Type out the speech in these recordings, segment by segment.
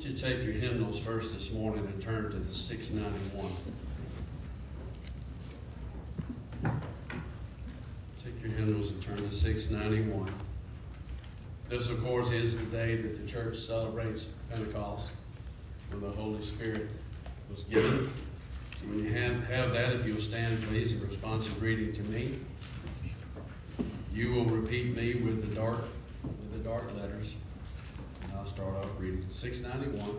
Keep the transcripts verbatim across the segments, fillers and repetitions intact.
you take your hymnals first this morning and turn to the six ninety-one. Take your hymnals and turn to six ninety-one. This, of course, is the day that the church celebrates Pentecost, when the Holy Spirit was given. So when you have, have that, if you'll stand, please, in responsive greeting to me. You will repeat me with the dark, with the dark letters. And I'll start off reading six ninety-one.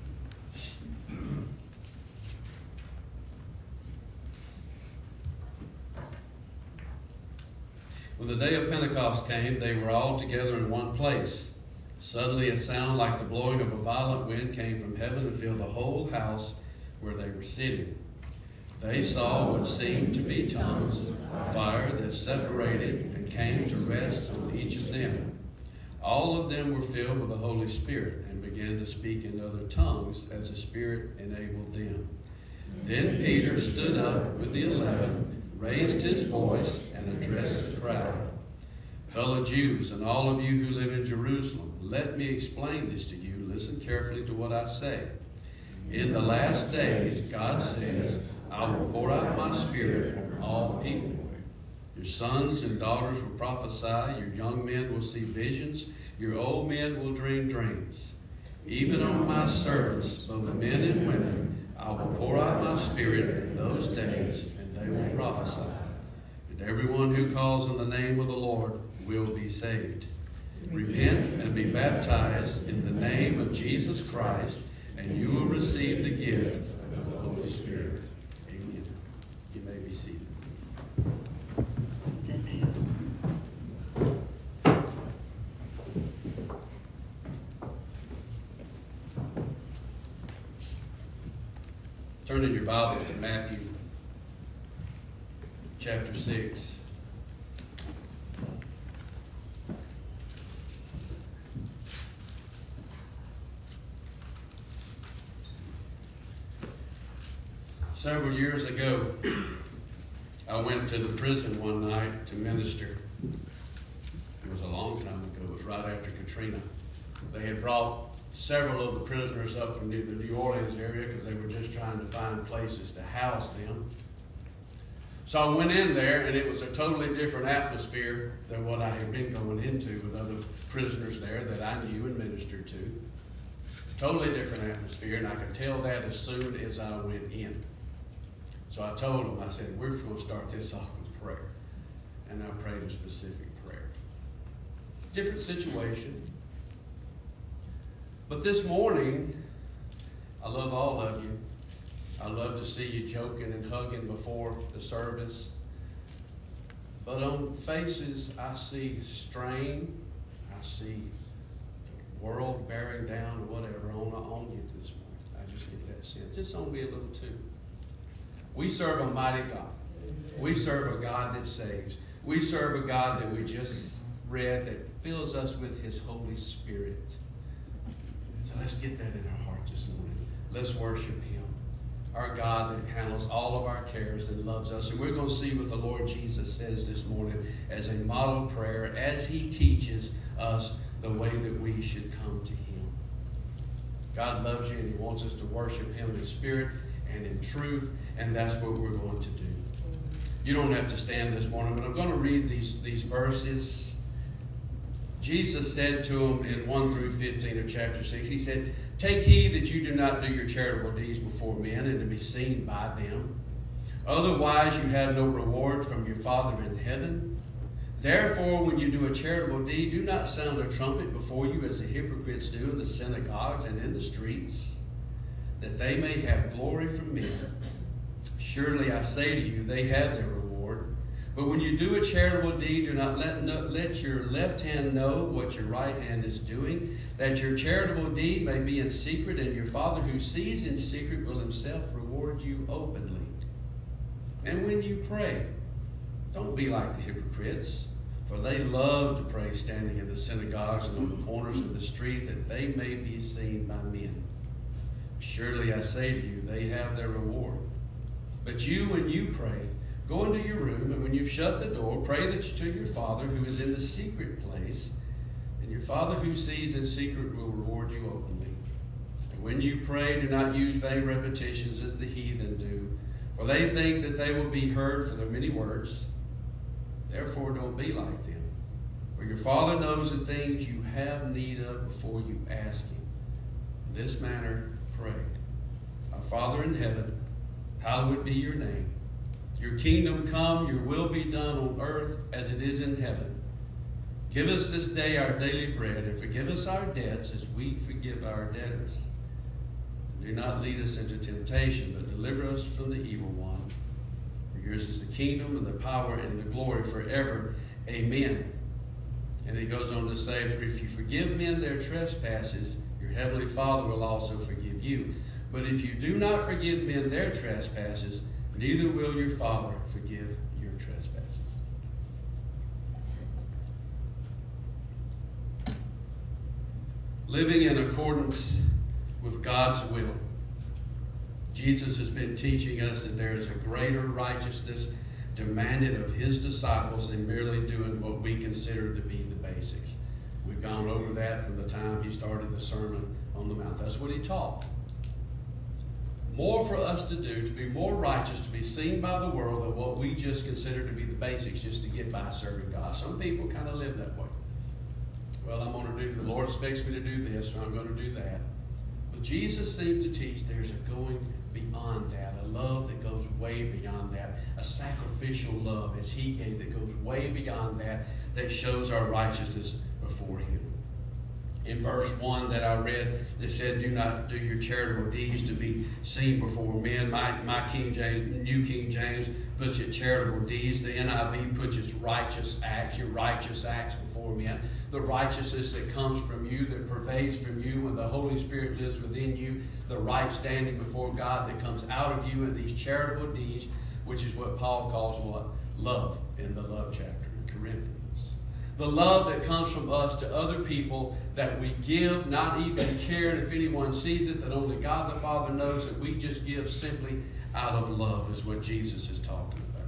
When the day of Pentecost came, they were all together in one place. Suddenly a sound like the blowing of a violent wind came from heaven and filled the whole house where they were sitting. They saw what seemed to be tongues of fire that separated and came to rest on each of them. All of them were filled with the Holy Spirit and began to speak in other tongues as the Spirit enabled them. Then Peter stood up with the eleven, raised his voice, and addressed the crowd. Fellow Jews, and all of you who live in Jerusalem, let me explain this to you. Listen carefully to what I say. In the last days, God says, I will pour out my Spirit on all people. Your sons and daughters will prophesy, your young men will see visions, your old men will dream dreams. Even on my servants, both men and women, I will pour out my Spirit in those days, and they will prophesy. And everyone who calls on the name of the Lord will be saved. Repent and be baptized in the name of Jesus Christ, and you will receive the gift of the Holy Spirit. Amen. You may be seated. Turn in your Bibles to Matthew chapter six. Several years ago, I went to the prison one night to minister. It was a long time ago. It was right after Katrina. They had brought several of the prisoners up from the New Orleans area because they were just trying to find places to house them. So I went in there, and it was a totally different atmosphere than what I had been going into with other prisoners there that I knew and ministered to. Totally different atmosphere, and I could tell that as soon as I went in. So I told them, I said, we're going to start this off with prayer. And I prayed a specific prayer. Different situation. But this morning, I love all of you. I love to see you joking and hugging before the service. But on faces, I see strain. I see the world bearing down or whatever on, on you this morning. I just get that sense. It's on me a little too. We serve a mighty God. We serve a God that saves. We serve a God that we just read that fills us with His Holy Spirit. So let's get that in our heart this morning. Let's worship Him, our God that handles all of our cares and loves us. And we're going to see what the Lord Jesus says this morning as a model prayer, as He teaches us the way that we should come to Him. God loves you, and He wants us to worship Him in spirit and in truth, and that's what we're going to do. You don't have to stand this morning, but I'm going to read these, these verses. Jesus said to them in one through fifteen of chapter six, He said, take heed that you do not do your charitable deeds before men and to be seen by them. Otherwise you have no reward from your Father in heaven. Therefore, when you do a charitable deed, do not sound a trumpet before you as the hypocrites do in the synagogues and in the streets, that they may have glory from men. Surely I say to you, they have their reward. But when you do a charitable deed, do not let, no, let your left hand know what your right hand is doing, that your charitable deed may be in secret, and your Father who sees in secret will Himself reward you openly. And when you pray, don't be like the hypocrites, for they love to pray standing in the synagogues and on the corners of the street, that they may be seen by men. Surely I say to you, they have their reward. But you, when you pray, go into your room, and when you've shut the door, pray that you to your Father who is in the secret place, and your Father who sees in secret will reward you openly. When you pray, do not use vain repetitions as the heathen do, for they think that they will be heard for their many words. Therefore, don't be like them. For your Father knows the things you have need of before you ask Him. In this manner, pray. Our Father in heaven, hallowed be your name. Your kingdom come, your will be done on earth as it is in heaven. Give us this day our daily bread, and forgive us our debts as we forgive our debtors. And do not lead us into temptation, but deliver us from the evil one. For yours is the kingdom and the power and the glory forever. Amen. And he goes on to say, for if you forgive men their trespasses, your heavenly Father will also forgive you. But if you do not forgive men their trespasses, neither will your Father forgive your trespasses. Living in accordance with God's will. Jesus has been teaching us that there is a greater righteousness demanded of his disciples than merely doing what we consider to be the basics. We've gone over that from the time he started the Sermon on the Mount. That's what he taught. More for us to do, to be more righteous, to be seen by the world than what we just consider to be the basics, just to get by serving God. Some people kind of live that way. Well, I'm going to do, the Lord expects me to do this, so I'm going to do that. But Jesus seems to teach there's a going beyond that, a love that goes way beyond that, a sacrificial love as he gave that goes way beyond that, that shows our righteousness before him. In verse one that I read, it said, do not do your charitable deeds to be seen before men. My, my King James, New King James puts your charitable deeds. The N I V puts your righteous acts, your righteous acts before men. The righteousness that comes from you, that pervades from you when the Holy Spirit lives within you. The right standing before God that comes out of you in these charitable deeds, which is what Paul calls what? Love in the love chapter in Corinthians. The love that comes from us to other people that we give, not even caring if anyone sees it, that only God the Father knows, that we just give simply out of love is what Jesus is talking about.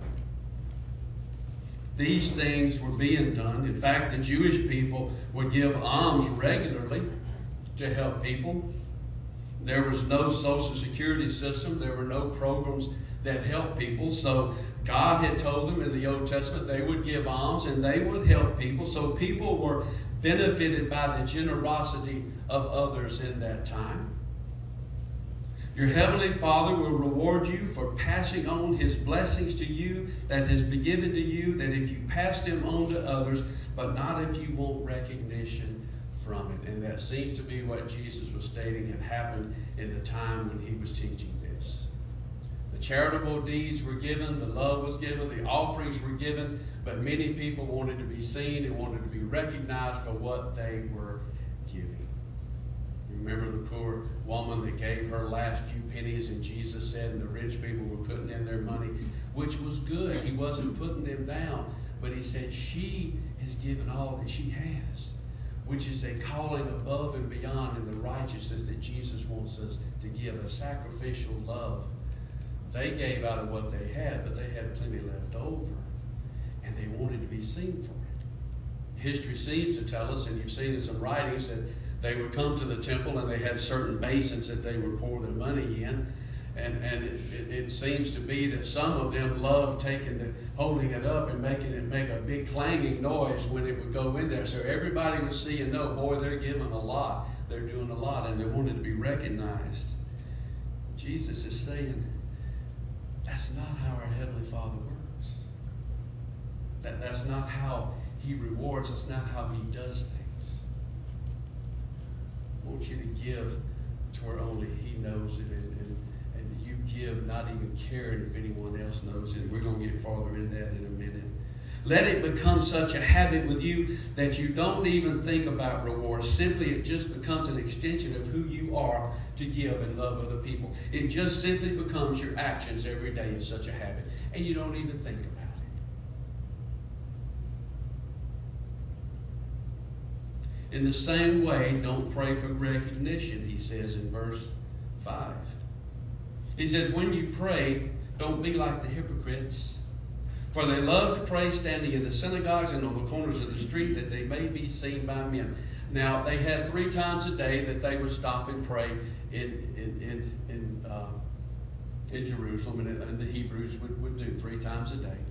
These things were being done. In fact, the Jewish people would give alms regularly to help people. There was no social security system. There were no programs that helped people. So God had told them in the Old Testament they would give alms and they would help people. So people were benefited by the generosity of others in that time. Your heavenly Father will reward you for passing on his blessings to you that has been given to you, that if you pass them on to others, but not if you want recognition from it. And that seems to be what Jesus was stating had happened in the time when he was teaching this. The charitable deeds were given, the love was given, the offerings were given, but many people wanted to be seen and wanted to be recognized for what they were giving. Remember the poor woman that gave her last few pennies, and Jesus said, and the rich people were putting in their money, which was good. He wasn't putting them down, but he said she has given all that she has, which is a calling above and beyond in the righteousness that Jesus wants us to give, a sacrificial love. They gave out of what they had, but they had plenty left over, and they wanted to be seen for it. History seems to tell us, and you've seen in some writings, that they would come to the temple and they had certain basins that they would pour their money in. And, and it, it, it seems to be that some of them loved taking the, holding it up and making it make a big clanging noise when it would go in there. So everybody would see and know, boy, they're giving a lot. They're doing a lot, and they wanted to be recognized. Jesus is saying, that's not how our Heavenly Father works. That, that's not how he rewards. That's not how he does things. I want you to give to where only he knows it, and, and, and you give not even caring if anyone else knows it. We're going to get farther into that in a minute. Let it become such a habit with you that you don't even think about rewards. Simply, it just becomes an extension of who you are to give and love other people. It just simply becomes your actions every day is such a habit, and you don't even think about it. In the same way, don't pray for recognition, he says in verse five. He says, when you pray, don't be like the hypocrites, for they love to pray standing in the synagogues and on the corners of the street, that they may be seen by men. Now, they had three times a day that they would stop and pray in in in in, uh, in Jerusalem, and, and the Hebrews would, would do three times a day.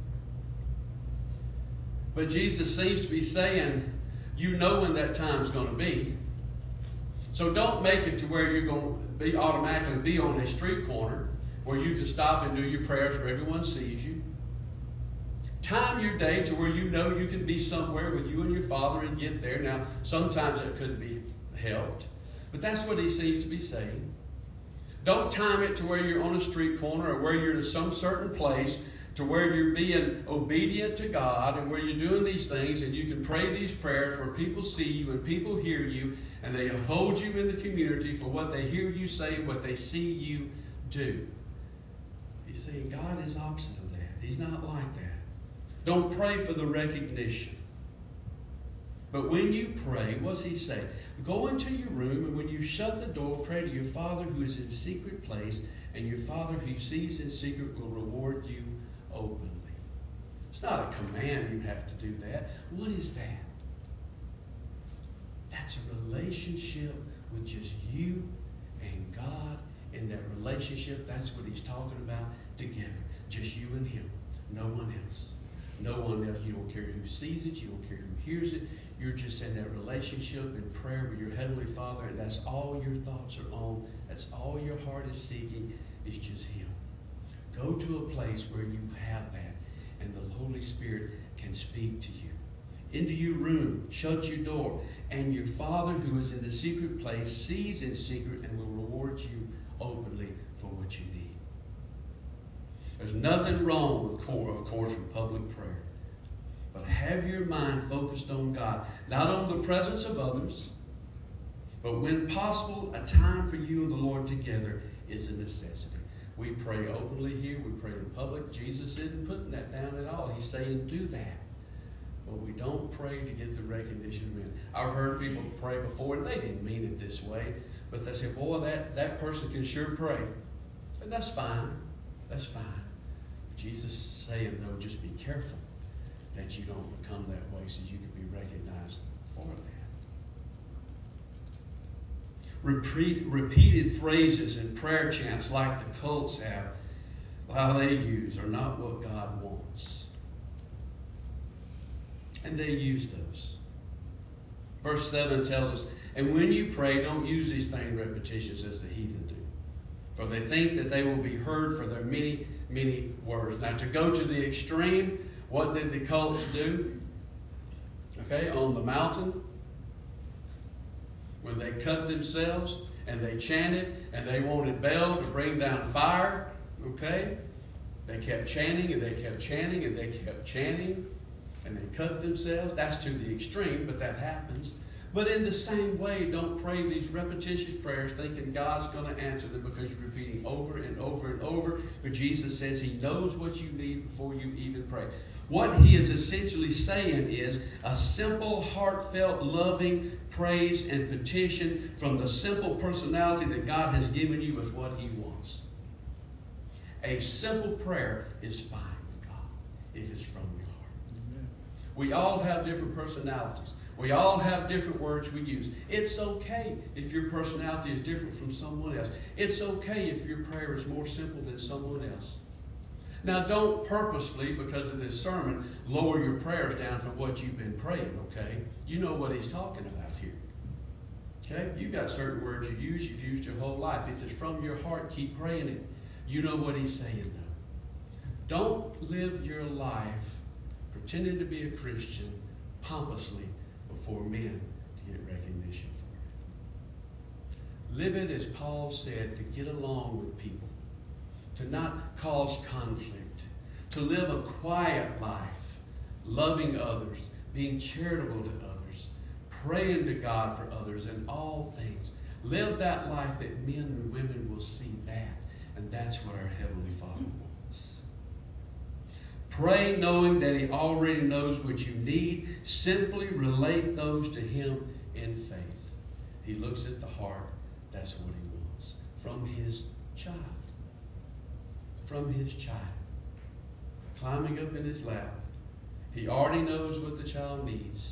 But Jesus seems to be saying, you know when that time's going to be. So don't make it to where you're going to be automatically be on a street corner where you can stop and do your prayers where everyone sees you. Time your day to where you know you can be somewhere with you and your Father and get there. Now, sometimes that couldn't be helped, but that's what he seems to be saying. Don't time it to where you're on a street corner or where you're in some certain place to where you're being obedient to God and where you're doing these things and you can pray these prayers where people see you and people hear you and they hold you in the community for what they hear you say and what they see you do. He's saying God is opposite of that. He's not like that. Don't pray for the recognition. But when you pray, what's he say? Go into your room, and when you shut the door, pray to your Father who is in secret place, and your Father who sees in secret will reward you openly. It's not a command you have to do that. What is that? That's a relationship with just you and God. In that relationship, that's what he's talking about together. Just you and him. No one else. No one else. You don't care who sees it. You don't care who hears it. You're just in that relationship in prayer with your Heavenly Father, and that's all your thoughts are on. That's all your heart is seeking, is just him. Go to a place where you have that, and the Holy Spirit can speak to you. Into your room, shut your door, and your Father who is in the secret place sees in secret and will reward you openly for what you need. There's nothing wrong with, of course, with public prayer. But have your mind focused on God, not on the presence of others, but when possible, a time for you and the Lord together is a necessity. We pray openly here. We pray in public. Jesus isn't putting that down at all. He's saying do that. But we don't pray to get the recognition of men. I've heard people pray before, and they didn't mean it this way, but they say, boy, that, that person can sure pray. And that's fine. That's fine. Jesus is saying, though, just be careful that you don't become that way so you can be recognized for that. Repeat, repeated phrases and prayer chants like the cults have, how they use, are not what God wants. And they use those. Verse seven tells us, and when you pray, don't use these vain repetitions as the heathen do. For they think that they will be heard for their many, many words. Now, to go to the extreme, what did the cults do? Okay, on the mountain, when they cut themselves and they chanted and they wanted Baal to bring down fire, okay, they kept chanting and they kept chanting and they kept chanting and they cut themselves. That's to the extreme, but that happens. But in the same way, don't pray these repetitious prayers thinking God's going to answer them because you're repeating over and over and over. But Jesus says he knows what you need before you even pray. What he is essentially saying is a simple, heartfelt, loving praise and petition from the simple personality that God has given you is what he wants. A simple prayer is fine with God if it's from your heart. Amen. We all have different personalities. We all have different words we use. It's okay if your personality is different from someone else. It's okay if your prayer is more simple than someone else. Now, don't purposefully, because of this sermon, lower your prayers down from what you've been praying, okay? You know what he's talking about here. Okay? You've got certain words you use, you've used your whole life. If it's from your heart, keep praying it. You know what he's saying, though. Don't live your life pretending to be a Christian pompously before men to get recognition for it. Live it, as Paul said, to get along with people, to not cause conflict, to live a quiet life, loving others, being charitable to others, praying to God for others in all things. Live that life that men and women will see that, and that's what our Heavenly Father wants. Pray knowing that he already knows what you need. Simply relate those to him in faith. He looks at the heart. That's what he wants from his child. From his child. Climbing up in his lap. He already knows what the child needs.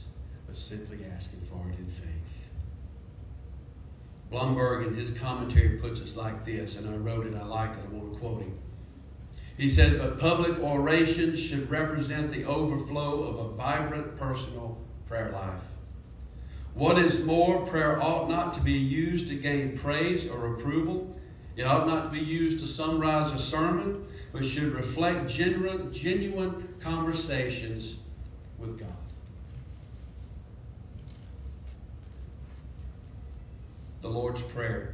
but simply asking for it in faith. Blumberg in his commentary puts it like this, and I wrote it, I liked it, I want to quote him. He says, but public oration should represent the overflow of a vibrant personal prayer life. What is more, prayer ought not to be used to gain praise or approval. It ought not to be used to summarize a sermon, but should reflect genuine, genuine conversations with God. The Lord's Prayer,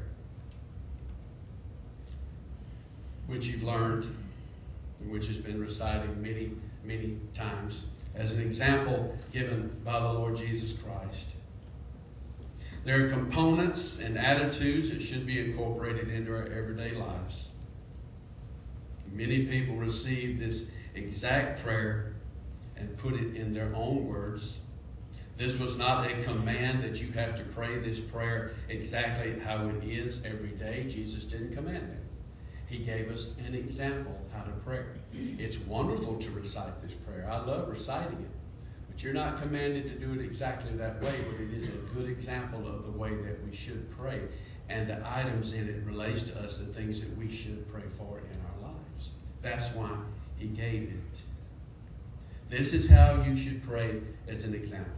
which you've learned, which has been recited many, many times, as an example given by the Lord Jesus Christ. There are components and attitudes that should be incorporated into our everyday lives. Many people receive this exact prayer and put it in their own words. This was not a command that you have to pray this prayer exactly how it is every day. Jesus didn't command that. He gave us an example how to pray. It's wonderful to recite this prayer. I love reciting it. But you're not commanded to do it exactly that way, but it is a good example of the way that we should pray. And the items in it relates to us, the things that we should pray for in our lives. That's why he gave it. This is how you should pray as an example.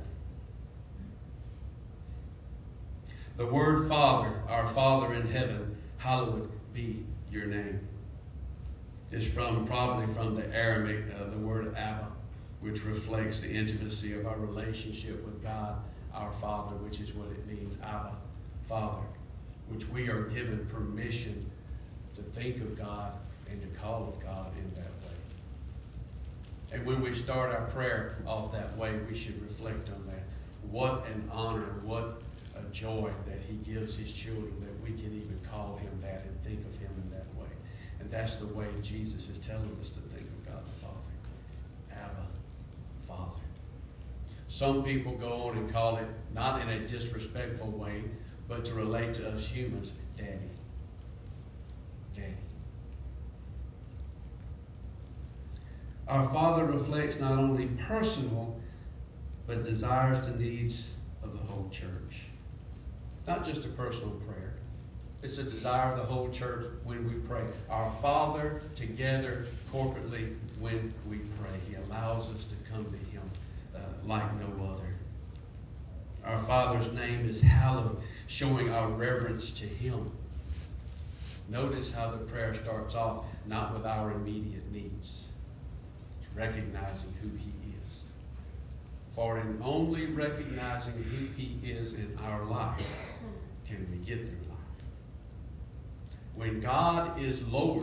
The word Father, our Father in heaven, hallowed be your name, is from probably from the Aramaic, uh, the word Abba, which reflects the intimacy of our relationship with God, our Father, which is what it means, Abba, Father, which we are given permission to think of God and to call of God in that way. And when we start our prayer off that way, we should reflect on that. What an honor, what a joy that he gives his children, that we can even call him that and think of him in that way. And that's the way Jesus is telling us to think of God the Father. Abba, Father. Some people go on and call it, not in a disrespectful way, but to relate to us humans, Daddy. Daddy. Our Father reflects not only personal, but desires the needs of the whole church. Not just a personal prayer. It's a desire of the whole church when we pray. Our Father together corporately when we pray. He allows us to come to him uh, like no other. Our Father's name is hallowed, showing our reverence to him. Notice how the prayer starts off, not with our immediate needs. It's recognizing who he is. For in only recognizing who he is in our life can we get through life. When God is Lord,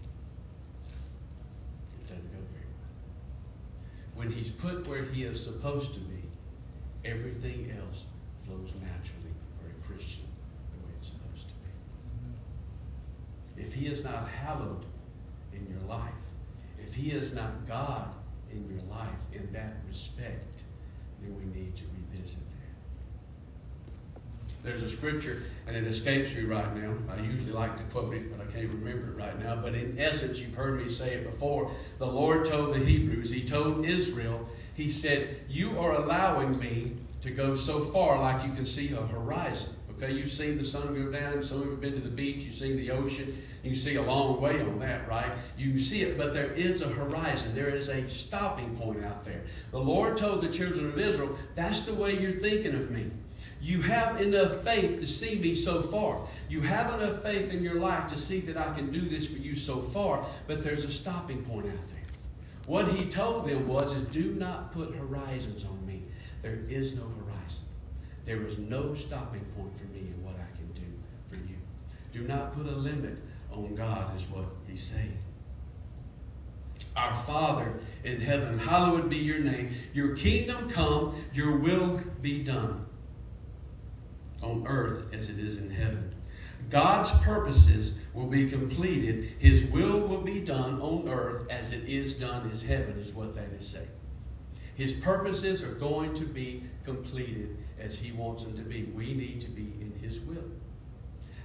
it doesn't go very well. When he's put where he is supposed to be, everything else flows naturally for a Christian the way it's supposed to be. If he is not hallowed in your life, if he is not God in your life in that respect, then we need to revisit that. There's a scripture, and it escapes me right now. I usually like to quote it, but I can't remember it right now. But in essence, you've heard me say it before. The Lord told the Hebrews, he told Israel, he said, you are allowing me to go so far like you can see a horizon. Okay, you've seen the sun go down. Some of you have been to the beach. You've seen the ocean. You can see a long way on that, right? You can see it, but there is a horizon. There is a stopping point out there. The Lord told the children of Israel, that's the way you're thinking of me. You have enough faith to see me so far. You have enough faith in your life to see that I can do this for you so far, but there's a stopping point out there. What he told them was, is do not put horizons on me. There is no horizon. There is no stopping point for me in what I can do for you. Do not put a limit on God, is what he's saying. Our Father in heaven, hallowed be your name. Your kingdom come, your will be done on earth as it is in heaven. God's purposes will be completed. His will will be done on earth as it is done in heaven, is what that is saying. His purposes are going to be completed as he wants them to be. We need to be in his will.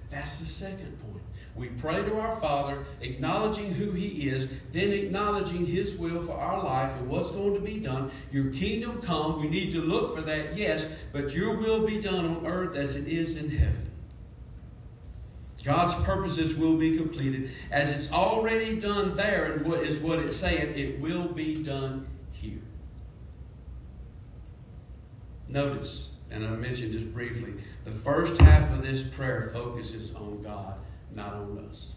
That's the second point. We pray to our Father, acknowledging who He is, then acknowledging His will for our life and what's going to be done. Your kingdom come. We need to look for that, yes, but your will be done on earth as it is in heaven. God's purposes will be completed. As it's already done there, and what is what it's saying, it will be done here. Notice, and I mentioned this briefly, the first half of this prayer focuses on God, not on us.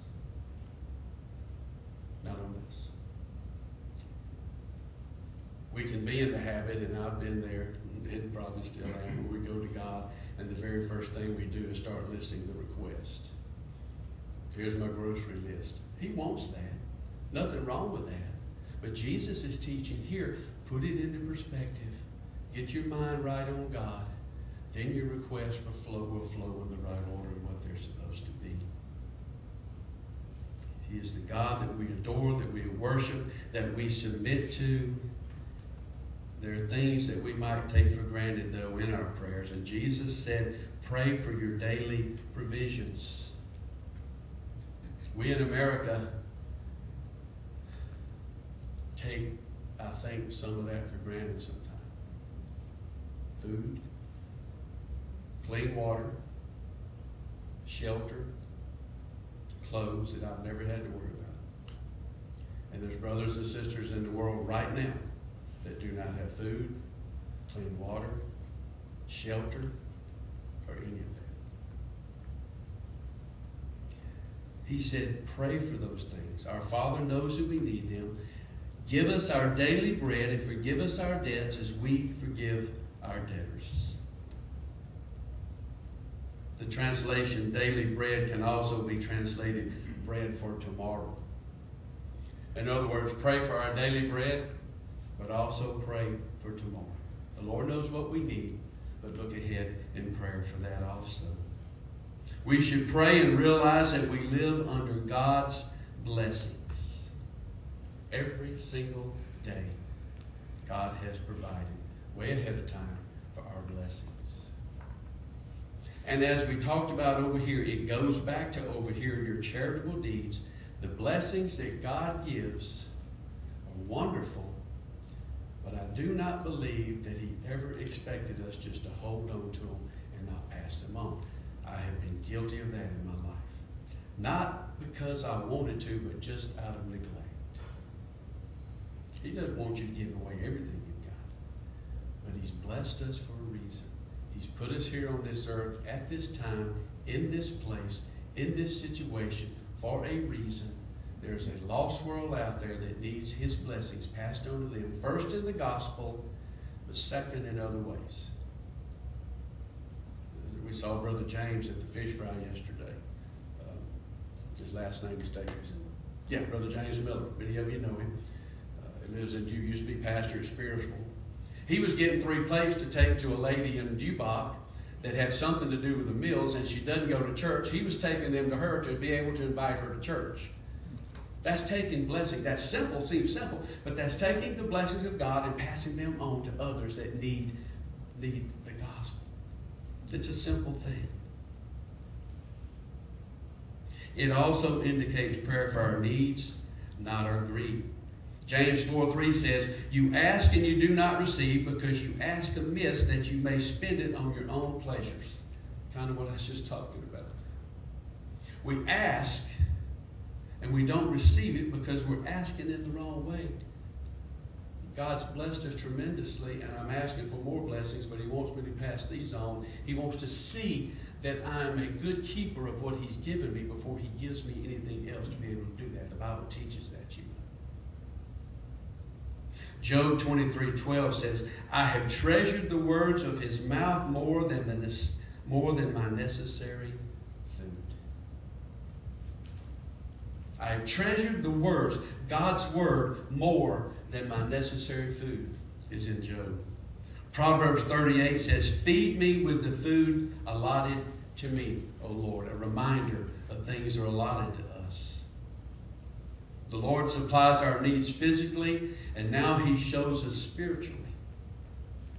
Not on us. We can be in the habit, and I've been there, and probably still am, when we go to God, and the very first thing we do is start listing the request. Here's my grocery list. He wants that. Nothing wrong with that. But Jesus is teaching here, put it into perspective. Get your mind right on God. Then your requests will flow, will flow in the right order and what they're supposed to be. He is the God that we adore, that we worship, that we submit to. There are things that we might take for granted, though, in our prayers. And Jesus said, pray for your daily provisions. We in America take, I think, some of that for granted sometimes. Food, clean water, shelter, clothes that I've never had to worry about. And there's brothers and sisters in the world right now that do not have food, clean water, shelter, or any of that. He said, pray for those things. Our Father knows that we need them. Give us our daily bread and forgive us our debts as we forgive our debtors. The translation daily bread can also be translated bread for tomorrow. In other words, pray for our daily bread, but also pray for tomorrow. The Lord knows what we need, but look ahead in prayer for that also. We should pray and realize that we live under God's blessings. Every single day, God has provided way ahead of time for our blessings. And as we talked about over here, it goes back to over here, your charitable deeds. The blessings that God gives are wonderful, but I do not believe that He ever expected us just to hold on to them and not pass them on. I have been guilty of that in my life. Not because I wanted to, but just out of neglect. He doesn't want you to give away everything you've got. But He's blessed us for a reason. He's put us here on this earth at this time, in this place, in this situation, for a reason. There's a lost world out there that needs His blessings passed on to them. First in the gospel, but second in other ways. We saw Brother James at the fish fry yesterday. Um, his last name is Davis. Yeah, Brother James Miller. Many of you know him. Uh, he lives in, you used to be pastor at Spearsville. He was getting three plates to take to a lady in Dubach that had something to do with the meals, and she doesn't go to church. He was taking them to her to be able to invite her to church. That's taking blessing. That's simple, seems simple, but that's taking the blessings of God and passing them on to others that need, need the gospel. It's a simple thing. It also indicates prayer for our needs, not our greed. James four three says, you ask and you do not receive because you ask amiss that you may spend it on your own pleasures. Kind of what I was just talking about. We ask and we don't receive it because we're asking in the wrong way. God's blessed us tremendously, and I'm asking for more blessings, but He wants me to pass these on. He wants to see that I'm a good keeper of what He's given me before He gives me anything else to be able to do that. The Bible teaches that, you know. Job twenty-three twelve says, I have treasured the words of His mouth more than, the, more than my necessary food. I have treasured the words, God's word, more than my necessary food, is in Job. Proverbs thirty-eight says, feed me with the food allotted to me, O Lord. A reminder of things that are allotted to us. The Lord supplies our needs physically, and now He shows us spiritually.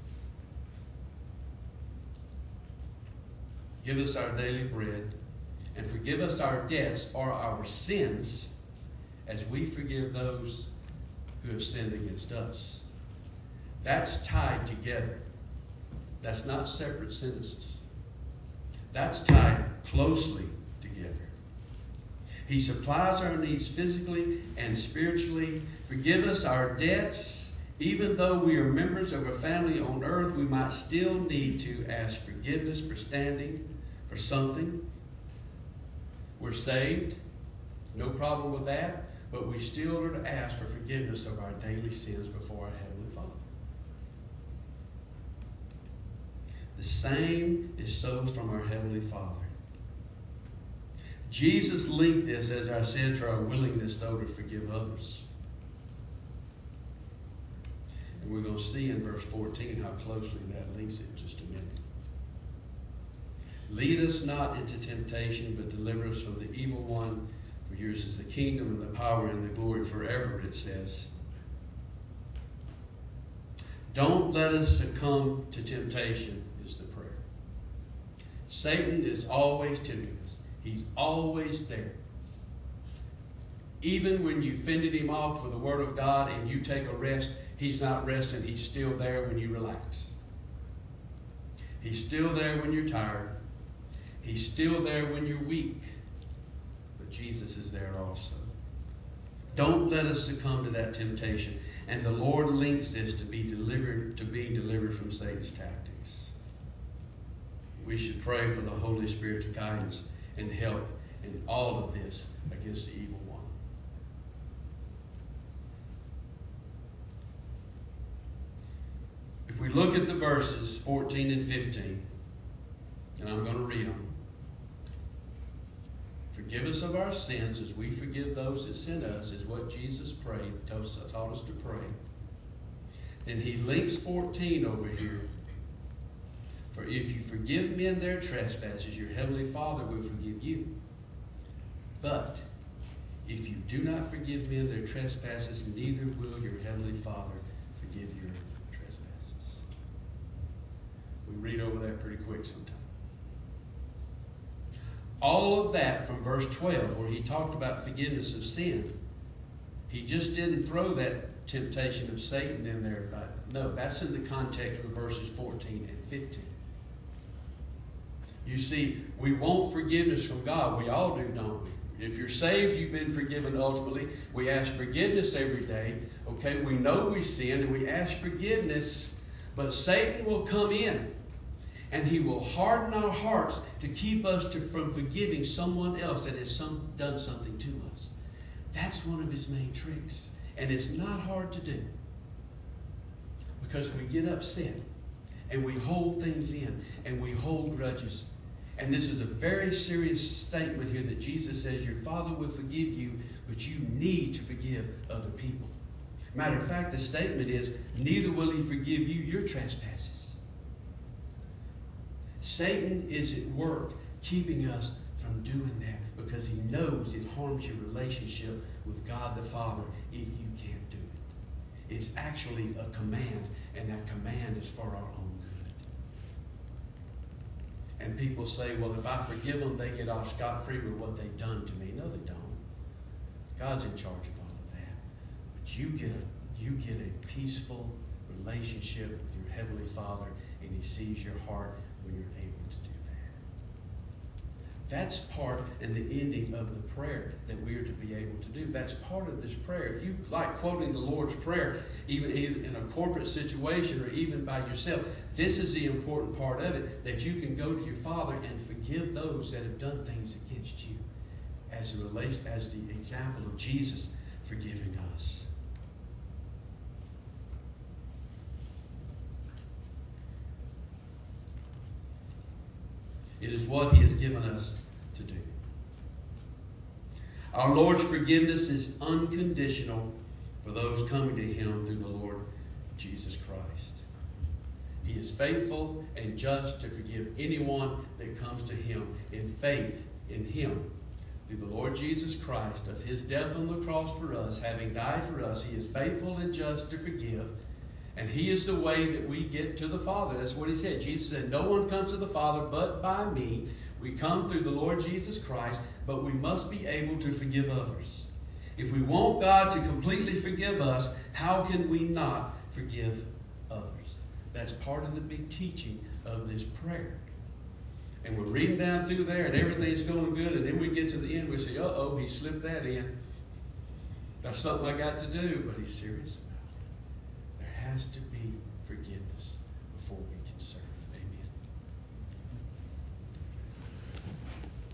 Give us our daily bread. and forgive us our debts or our sins as we forgive those who have sinned against us. That's tied together. That's not separate sentences. That's tied closely together. He supplies our needs physically and spiritually. Forgive us our debts. Even though we are members of a family on earth, we might still need to ask forgiveness for standing for something. We're saved. No problem with that. But we still are to ask for forgiveness of our daily sins before our Heavenly Father. The same is so from our Heavenly Father. Jesus linked this, as I said, to our willingness, though, to forgive others. And we're going to see in verse fourteen how closely that links it in just a minute. Lead us not into temptation, but deliver us from the evil one. For yours is the kingdom and the power and the glory forever, it says. Don't let us succumb to temptation is the prayer. Satan is always tempting us. He's always there. Even when you fended him off with the Word of God and you take a rest, he's not resting. He's still there when you relax. He's still there when you're tired. He's still there when you're weak. But Jesus is there also. Don't let us succumb to that temptation. And the Lord links this to be delivered, to being delivered from Satan's tactics. We should pray for the Holy Spirit's guidance and help in all of this against the evil one. If we look at the verses fourteen and fifteen, and I'm going to read them. Forgive us of our sins as we forgive those that sin us, is what Jesus prayed, taught us to pray. Then he links fourteen over here. For if you forgive men their trespasses, your heavenly Father will forgive you. But if you do not forgive men their trespasses, neither will your heavenly Father forgive your trespasses. We read over that pretty quick sometimes. All of that from verse twelve, where he talked about forgiveness of sin, he just didn't throw that temptation of Satan in there. No, that's in the context of verses fourteen and fifteen. You see, we want forgiveness from God. We all do, don't we? If you're saved, you've been forgiven ultimately. We ask forgiveness every day. Okay, we know we sin and we ask forgiveness, but Satan will come in and he will harden our hearts to keep us to, from forgiving someone else that has some, done something to us. That's one of his main tricks. And it's not hard to do. Because we get upset and we hold things in and we hold grudges. And this is a very serious statement here that Jesus says your Father will forgive you, but you need to forgive other people. Matter of fact, the statement is, neither will he forgive you your trespasses. Satan is at work keeping us from doing that because he knows it harms your relationship with God the Father if you can't do it. It's actually a command, and that command is for our own good. And people say, well, if I forgive them, they get off scot-free with what they've done to me. No, they don't. God's in charge of all of that. But you get a, you get a peaceful relationship with your Heavenly Father, and he sees your heart when you're able to do that. That's part and the ending of the prayer that we are to be able to do. That's part of this prayer. If you like quoting the Lord's Prayer, even in a corporate situation or even by yourself, this is the important part of it, that you can go to your Father and forgive those that have done things against you, as a relation, as the example of Jesus forgiving us. It is what he has given us to do. Our Lord's forgiveness is unconditional for those coming to him through the Lord Jesus Christ. He is faithful and just to forgive anyone that comes to him in faith in him. Through the Lord Jesus Christ, of his death on the cross for us, having died for us, he is faithful and just to forgive. And he is the way that we get to the Father. That's what he said. Jesus said, no one comes to the Father but by me. We come through the Lord Jesus Christ, but we must be able to forgive others. If we want God to completely forgive us, how can we not forgive others? That's part of the big teaching of this prayer. And we're reading down through there and everything's going good, and then we get to the end, we say, uh-oh, he slipped that in. That's something I got to do. But he's serious about it. There has to